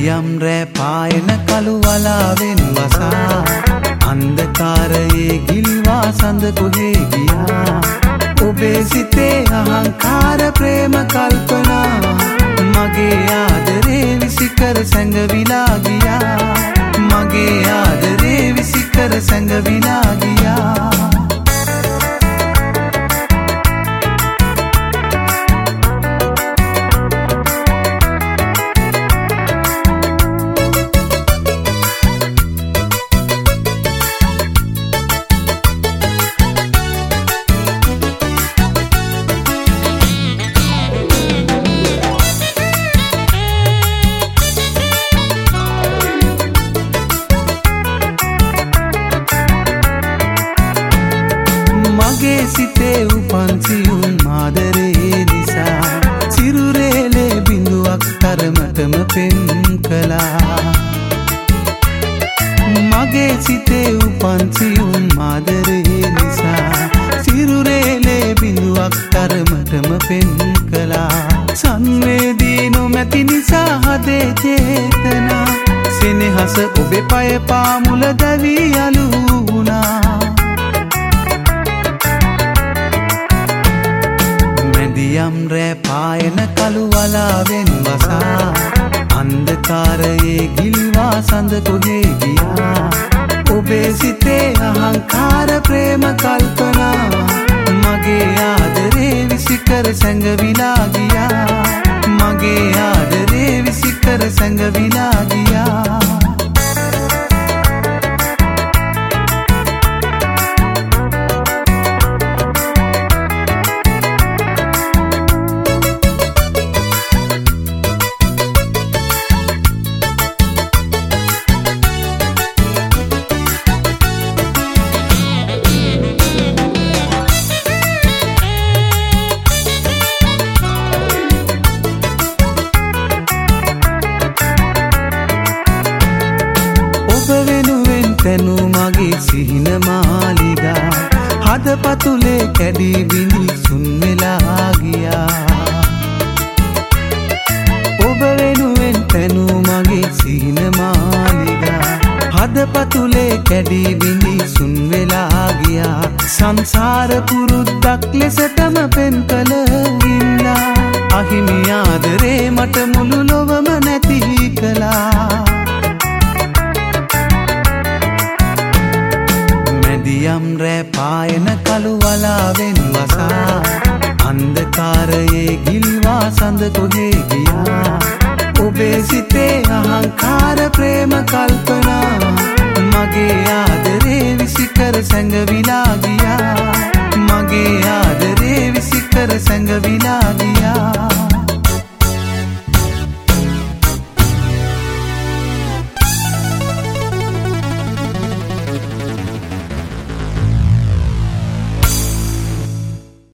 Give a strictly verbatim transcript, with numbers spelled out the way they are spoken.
මැදියම් රෑ පායන කළු වලාවෙන් වසා අන්ධකාරයේ ගිල්වා සඳ කොහේ ගියා ඔබේ සිතේ අහංකාර ප්‍රේම කල්පනා මගේ ආදරේ විසිකර සැඟවිලා ගියා මගේ ආදරේ විසිකර සැඟවිලා ගියා මගේ සිතේ උපන් සියුම් ආදරේ නිසා සිරුරේලේ බිඳුවක් තරමටම පෙම් කළා මගේ සිතේ උපන් සියුම් ආදරේ නිසා සිරුරේලේ බිඳුවක් තරමටම පෙම් කළා සංවේදී නොමැති නිසා හදේ චේතනා සෙනෙහස ඔබේ පය පාමුල දැවී යලු වුණා මැදියම් රෑ පායන කළු වලාවෙන් වසා අන්ධකාරයේ ගිල්වා සඳ කොහේ ගියා ඔබේ සිතේ අහංකාර ප්‍රේම කල්පනා මගේ ආදරේ විසිකර සැඟවිලා ගියා මගේ ආදරේ විසිකර සැඟවිලා ගියා තැනු මගේ සිහින මාලිගා හදපතුලේ කැඩී බිඳි සුන් වෙලා ගියා ඔබ වෙනුවෙන් තැනු මගේ සිහින මාලිගා හදපතුලේ කැඩී බිඳි සුන් වෙලා ගියා සංසාර පුරුද්දක් ලෙසටම පෙන් කළ ගින්නා අහිමි ආදරේ මට මුළු ලොවම නැති කළා මැදියම් රෑ පායන කළු වලාවෙන් වසා අන්ධකාරයේ ගිල්වා සඳ කොහේ ගියා ඔබේ සිතේ අහංකාර ප්‍රේම කල්පනා මගේ ආදරේ විසිකර සැඟවිලා ගියා මගේ ආදරේ විසි